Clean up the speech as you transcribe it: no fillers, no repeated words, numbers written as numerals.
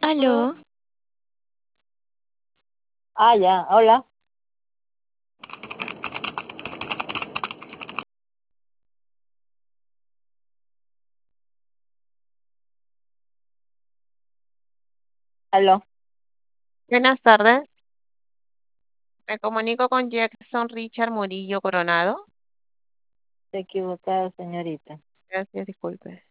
Aló, Ah, ya, hola. Aló, buenas tardes. Me comunico con Jackson Richard Murillo Coronado. te equivocada, señorita. Gracias, disculpe.